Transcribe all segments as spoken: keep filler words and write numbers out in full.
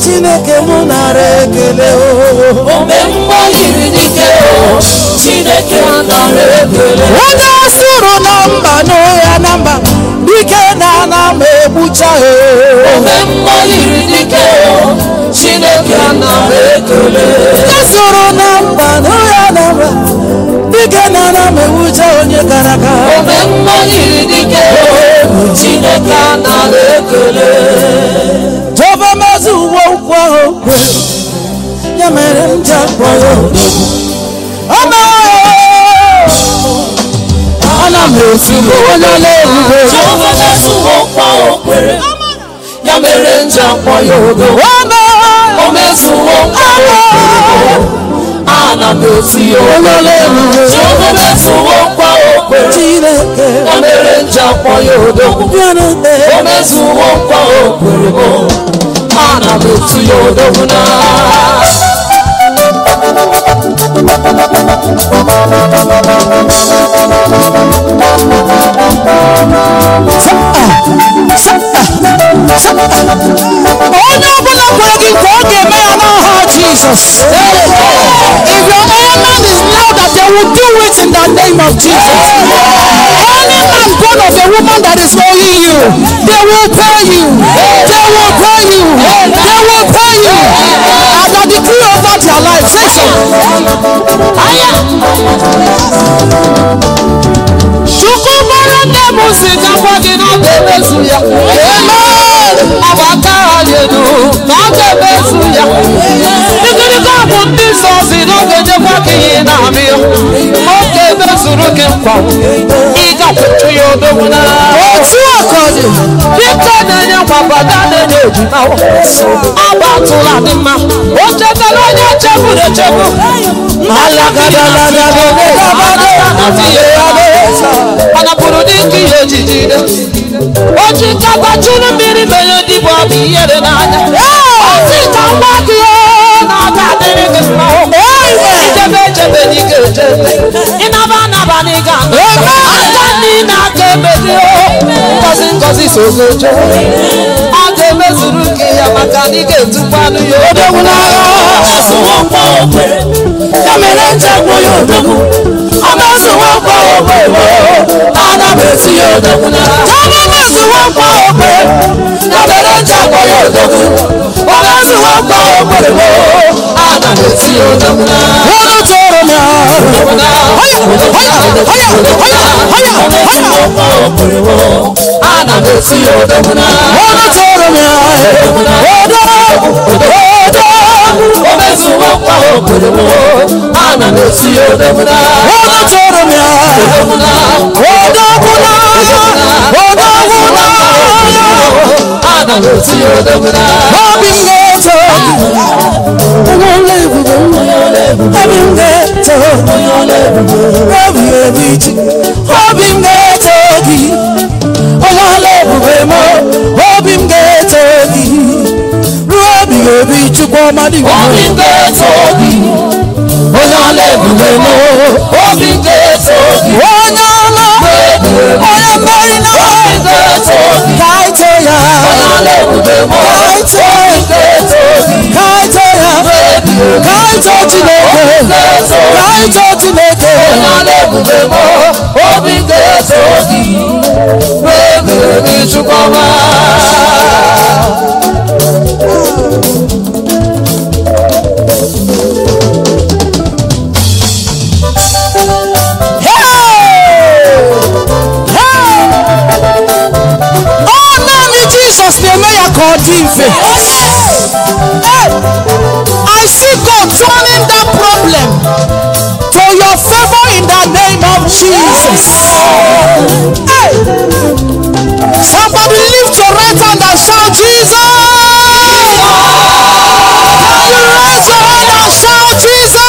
Chineke mụ nara ekele o. Ome mmụọ yiri dike o. Chineke nara ekele. Onye asụrụ na mba n'oya na mba dike na na m egbucha o. Ome mmụọ yiri dike o. Chineke nara ekele. Onye asụrụ na mba n'oya na mba dike na na m egbucha onye gara aga. Ome mmụọ yiri dike o. Chineke nara ekele. Jehova mezuo nkwa ahụ kwere, ya mere m ji akpọ ya odogwu. Ana m etigbu onye na-ebube. Jehova mezuo nkwa o kwere, ya mere m ji akpọ ya odogwu. O mezuo nkwa o kwere, ana m eti onye na-ebube. Jehova mezuo nkwa o kwere, Chineke ya mere m ji akpọ ya odogwu. O mezuo nkwa o kwere, ana m eti ya odogwu na. Onye ọbụla kwere gị ka ọ ga-eme ya n'aha Jizọs. If your amen is louder, they will do it in the name of Jesus. Any man born of a woman that is owing you, they will pay you. They will pay you. They will pay you. As I decree over their life, say so. Chukwu mara nne m si gakwa gị na ọ ga-emezu ya. Agbata anyị elu na ọ ga-emezu ya. Dịgịrịga bụ ndị nsọ si na ọ ga-enyekwa gị ihe na-amị. Ọ ga-emezuru gị nkwa. Ị ga-akwụtụ ya odogwu na. Otu akọdị. Dịka na-enye nkwabata na-enye ejima. Agbatụla dị mma. O chetara onye cheburu echebu. Anapụrụ dịka ihe ojiji. Oji kabachuru mmiri menye dịbụ ọbụ ihere n'anya. Ozi ka nwa gị na-aga dịrị gị mma. Ijebe ejebe n'ike ejebe. Ịnaba anaba n'ịga. Aka niile aka ebe gị. Ngozi ngozi so gojo. Ọ ga-emezuru gị ya maka na ị ga-etukwanụ ya odogwu n'agha. Ya mere nchekwa ya odogwu. Amazuwa kwa okwe, ana besi ya odogwu na. Amazuwa kwa okwe, ya mere nchekwa ya odogwu. Amazuwa kwa okwe, ana besi ya odogwu na. Unu tụrụ m ya. Ana besi ya odogwu na. Unu tụrụ m ya. Omezuwa kwa okwe, ana besi ya odogwu na. Unu tụrụ m ya. Odogwu na. Odogwu na. Ana besi ya odogwu na. Obi m ga-eto. Onye ebube m. Obi m ga-eto. Obi ebi ji. Obi m ga-eto gị. Onye ebube m. Obi m ga-eto gị. Ruo obi ebi Chukwu ọma dị. Obi m ga-eto gị. Onye ọla ebube m. Obi m ga-eto gị. Onye ọla. Onye mmeri na. Obi m ga-eto gị. Ka anyị too ya. Onye ọla ebube m. Ka anyị too ya. Obi m ga-eto gị. Ka anyị too ya. Ka anyị too Chineke. Ka anyị too Chineke. Onye ọla ebube m. Obi m ga-eto gị. Wee Chukwu ọma. I see God turning that problem to your favor in the name of Jesus. Hey. Somebody lift your right hand and shout Jesus. Can you raise your hand and shout Jesus?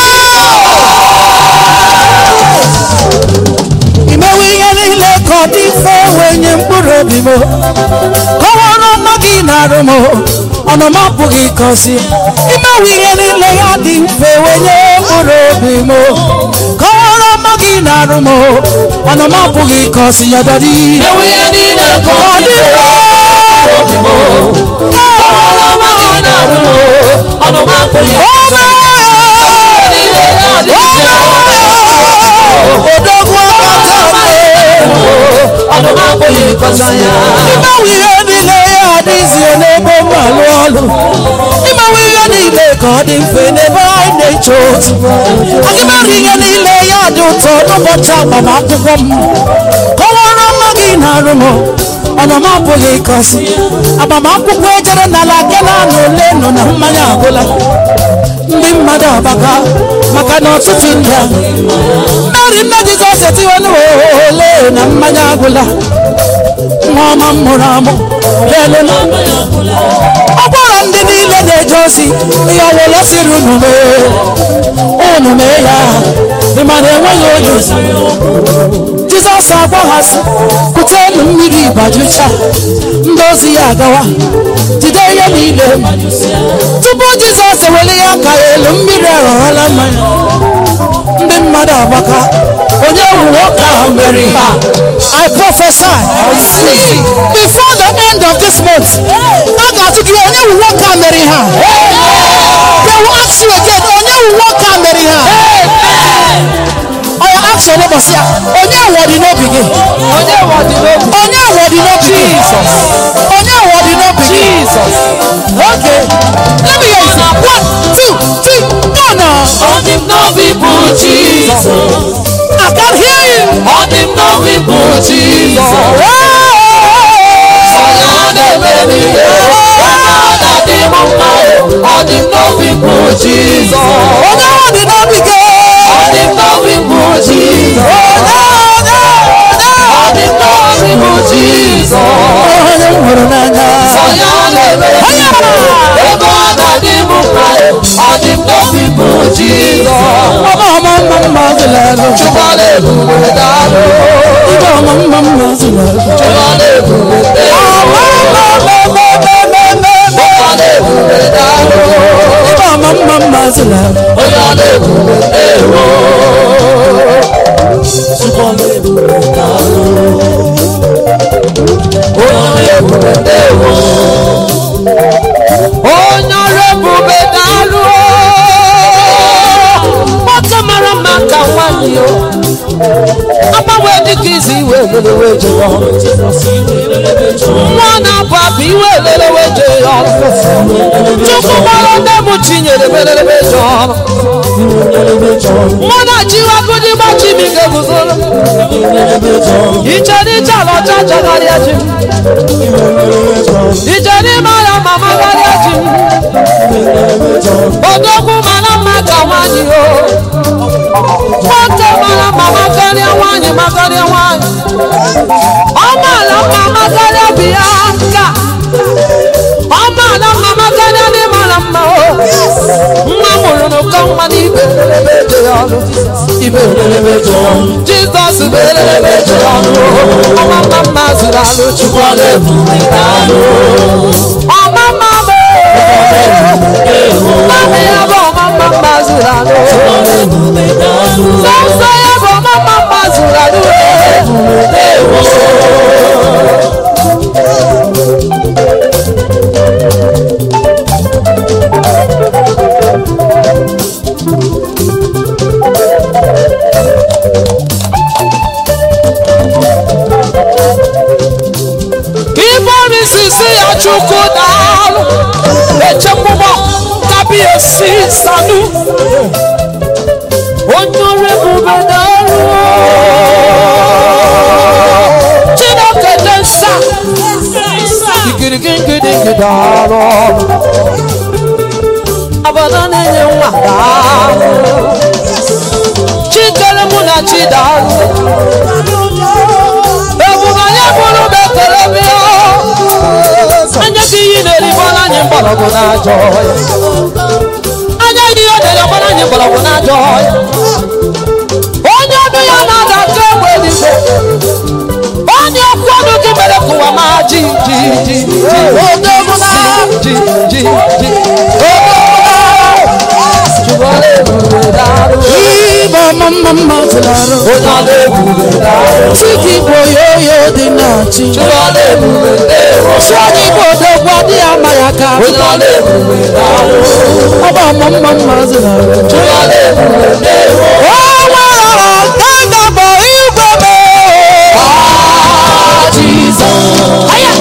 Imewe niile ka ọ dị mfe wenye mkpụrụ obi m. Kọwara ọma gị na-arụ m. Ọnụma apụghị ịkọsi. Imewe ihe niile ya dị mfe wenye mkpụrụ obi m. Kọwara ọma gị na-arụ m. Ọnụma apụghị ịkọsi ya dọdị. Imewe ihe niile ka ọ dị mfe wenye mkpụrụ obi m. Kọwara ọma gị na-arụ Ima wiye niile ya adịzie n'ebe mmalụ ọlụ. Ima wiye niile ka ọ dị mfe n'ebe anyị na-eche otu. Agịmara ihe niile ya dị ụtọ n'ụbọchị agbamakwụkwọ m. Kọwara mma gị na-arụ m. Ọnọ m abụghị ịkọsị. Agbamakwụkwọ ejere n'ala gana na ole nọ na mmanya agwụla. Ndị mmadụ abaka maka na ọtụtụ ndị a. Mary nne Jizọs etiwe n'ole na mmanya agwụla. Nwa ọma m mụrụ amụ lele na ọ gwara ndị niile na-eje ozi ihe ọwụla siri unu mee unu mee ya dị mana enweghị oge Jizọs agwa ha sị kutenu mmiri bajucha ndị ozi ya agawa jide ihe niile tupu Jizọs ewere ya ka elu mmiri aghọrọla mmanya ndị mmadụ agbaka onye wu nwoke ahụ mere ha. I prophesy before the end of this month a ga-atụ gị onye wu nwoke a mere ha. They will ask you again onye wu nwoke a mere ha. Onye ask your neighbor ya onye wu ọdị n'obi gị. Onye wu ọdị n'obi gị. Onye wu ọdị n'obi gị. Onye wu ọdị n'obi gị. Okay, let me hear you say one, two, three, go now. Ọdị n'obi bụ Jesus. I can hear you. Ọdị n'obi bụ Jesus. Sọya na-eme n'ihe. Ọdị dị m mma. Ọdị n'obi bụ Jesus. Onye ọdị n'obi gị. Ọdị n'obi bụ Jesus. Ọdị n'obi bụ Jesus. Onye m hụrụ n'anya. Sọya na-eme n'ihe. Ebe ọ na-adị m mma. Ọdị n'obi bụ Jesus. Ọma ọma mma mma zụlalo. Chukwala ebube daalụ. Ibe ọma mma mma zụlalo. Chukwala ebube daalụ. Ọma mma mma mma mma mma. Chukwala ebube daalụ. Ibe ọma mma mma zụlalo. Chukwala ebube ewo. Chukwala ebube daalụ. Chukwala ebube ewo. Onye ọrụ ebube daalụ. Ọtọ mara mma ka nwanyị o. Agbanwe dịka izi iwe lelewe je ya ọrụ. Nwa na-abụ abụ iwe lelewe je ya ọrụ. Chukwu gbara ndị mụ chinyere lelewe je ọrụ. Nwa na-achịwa gụdị gbachi m ike guzoro. Iche n'ije ala ọcha chagharịa ji m. Iche n'ime ala mama gharịa ji m. Odogwu mara mma ka nwanyị o. Nwoke mara mama karịa nwanyị ma karịa nwanyị. Ọ mara mama karịa Bianca. Ọ mara mama karịa ndị mara mma o. Nwa mụrụ n'ụkọ nwa n'ibe lelebe je ya ọrụ. Ibe lelebe je ya ọrụ. Jizọs bụ lelebe je ya ọrụ. Ọma mma mma zụrụ alụ. Chukwala ebube daalụ. Ọma mma bụ mama ya bụ ọma mma mma zụrụ alụ. Sọsọ ya bụ ọma mma mma zụrụ alụ. Sisi ya Chukwu daalụ. Echekwụgbọ tabi esi sanu. Onye ọrụ ebube daalụ. Chineke dị nsa. Igirigirigiri daalụ. Abana na-enye nwa daalụ. Chikere mụ na chi daalụ. Ebube anyị bụrụ bekere bịa. Anya gị iyi na-eribọla anyị mgbọrọgwụ n'ajọ ya. Anya gị ihe na-eribọla anyị mgbọrọgwụ n'ajọ ya. Onye ọdụ ya na-ada aka egbe eluigwe. Onye okwu ọnụ gị mere ka ụwa maa ji ji ji ji ji ji ji. Chukwala ebube daalụ. Ibe ọma mma mma zụlalo. Chukwala ebube daalụ. Chiki bụ oyoyo dị na chi. Chukwala ebube ewo. Chani bụ odogwu adị ama ya ka. Chukwala ebube daalụ. Ọba ọma mma mma zụlalo. Chukwala ebube ewo. Ọnwa gaga bụ igwe mee. Ah, Jesus. Aya.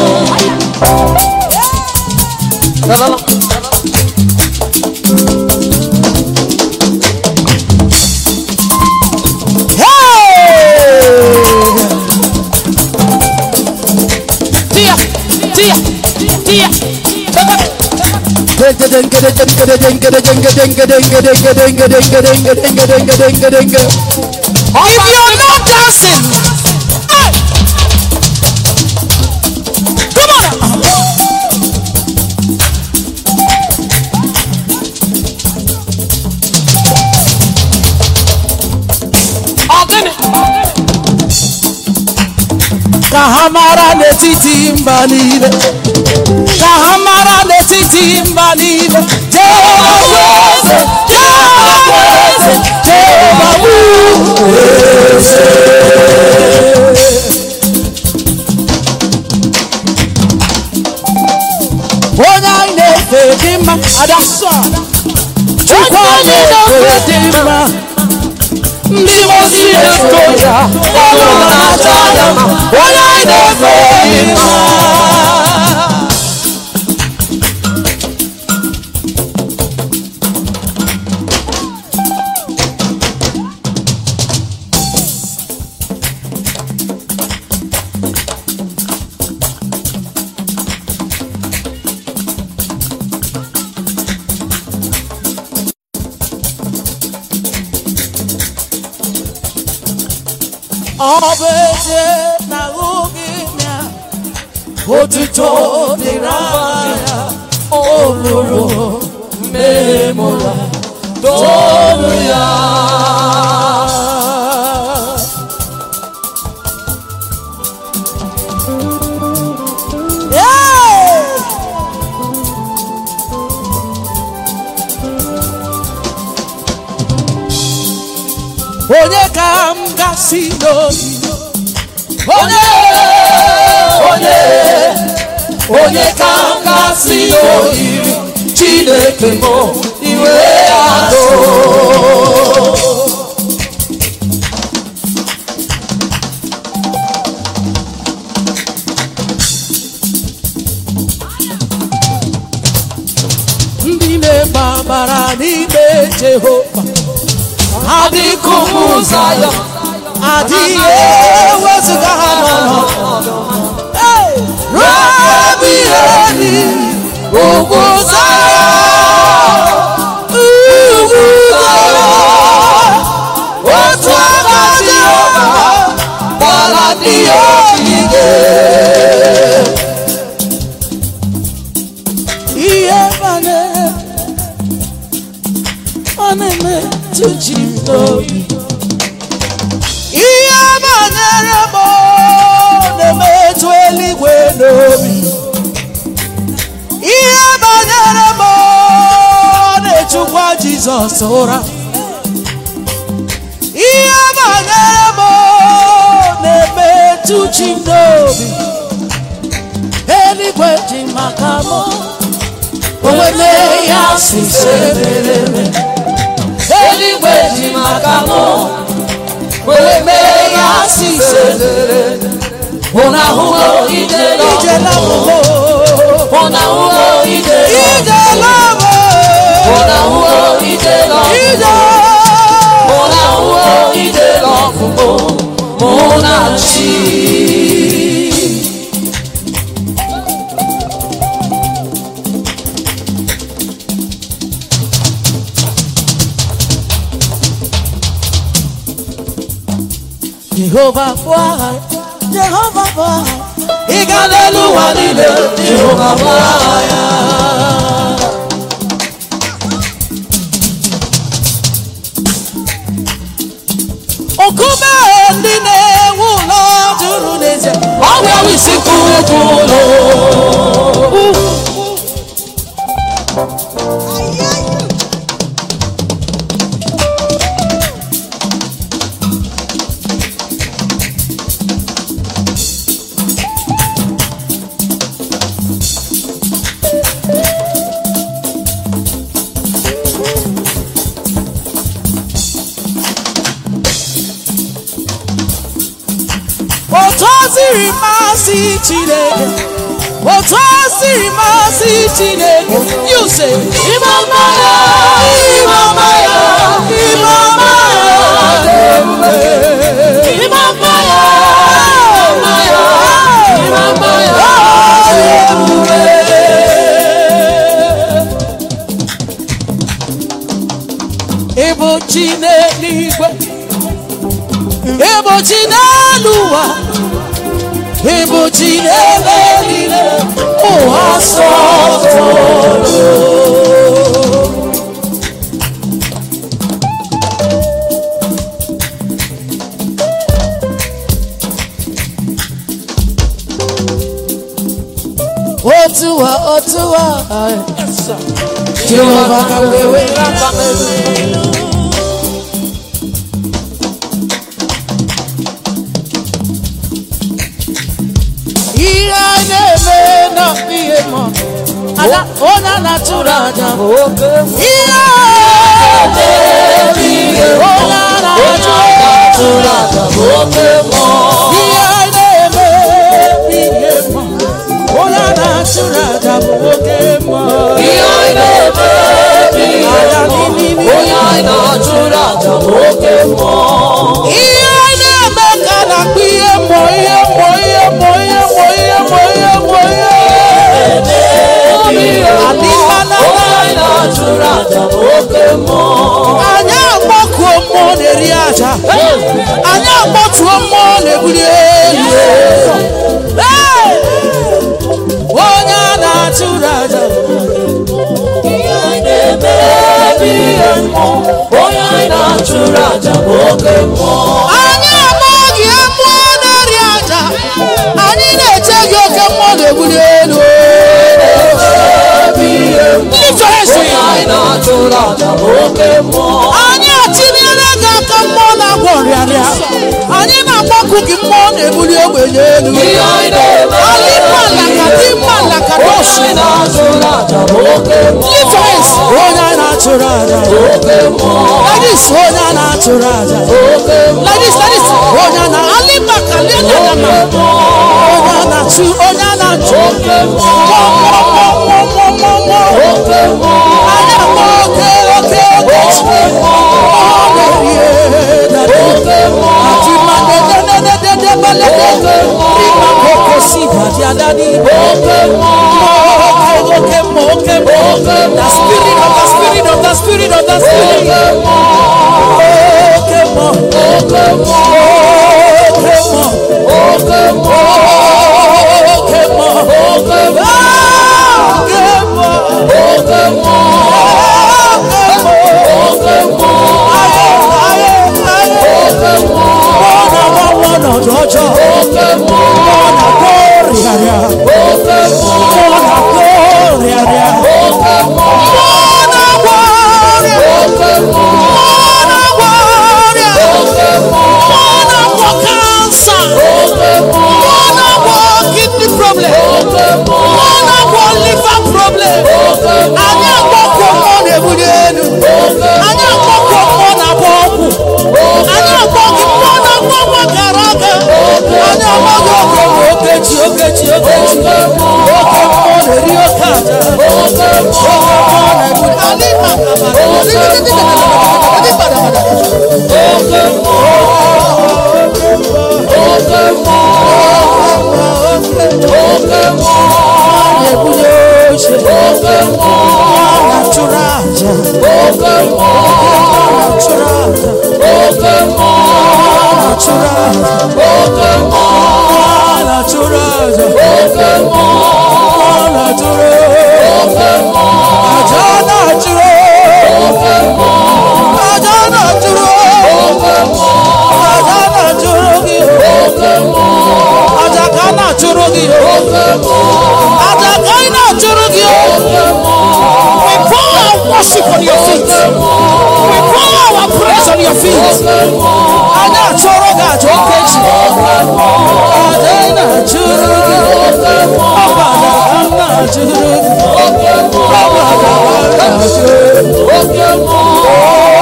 If you're not dancing, hey, come on. Kahamara netiti mbanile, Kahamara netiti mbanile. Jehovah weze, Jehovah weze, Jehovah weze. Ona inefe dima adasa, chukwa inefe dima. Ndimozi estoya, ono na chayama. Ona inefe dima. Obete na ugimya, otuto diraya, oluro memola, tonuya. Onye kam gasi n'obi, onye onye onye kam gasi n'obi, Chineke mo iwe ado. Ndị na-gbabara n'ime Jehova adịkụmụza ya, adịghị ewezuga ha n'ọnọdụ. Rabi eni ugwuza ya, ugwuza ya, otu aka Jehova gbara dị ogige. Ihe banyere ọ na-eme tuji n'obi, ihe banyere m na-emetụ eluigwe n'obi, ihe banyere m na-echukwa Jizọs ụra, ihe banyere m na-emetụ chi n'obi. Eluigwe ji maka m onweme ya si serere, eluigwe ji maka m onweme ya si serere. Una hugo ide labo, una hugo ide labo, una hugo ide labo, una hugo ide labo, una chi. Jehovah boy, Jehovah boy, Igalelu wanile, Jehovah boy. Okume ndine wulo juru neze, wawe wisikukulo. Otoziri masi Chineke, Otosi masi Chineke. You say Imamaya, Imamaya, Imamaya, Imamaya, Imamaya, Ebo Chineke, Ebo Chinelua. Ebo Chineke, oh asotolo. Otua, Otua, yes sir. Jehovah Kawewe, Ada ona natura jam. Iya. Ona natura jam. Iya neme biyema. Ona natura jam. Iya neme biyema. Ona natura jam. Iya neme kana biyema. Iya moya moya moya moya moya. Anya moko mo ne riaja. Anya motu mo ne bulie. Onya na turaja. Ine baby mo. Onya na turaja mo. Anya mogi mo ne riaja. Ani ne chego ke mo ne bulie. Anyị atinyere gị aka mmụọ na-agwọ nrịarịa. Anyị na-agbakụ gị mmụọ na-ebuli ogbenye elu. Alịmalakadịmalakadosu. Deliverance onye a na-atụrụ aja. Ladies onye a na-atụrụ aja. Ladies ladies onye a na alimakalịadadama. Onye a na-atụ onye a na-atụ. The spirit of the spirit of the spirit of the spirit.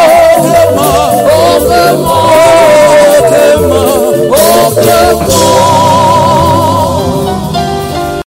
Oh,